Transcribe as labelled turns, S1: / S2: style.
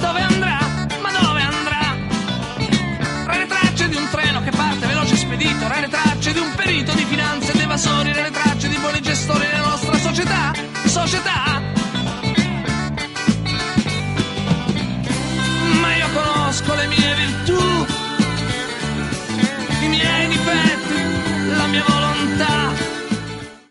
S1: dove andrà? Ma dove andrà? Tra le tracce di un treno che parte veloce e spedito, tra le tracce di un perito di finanze ed evasori, tra le tracce di buoni gestori della nostra società, ma io conosco le mie virtù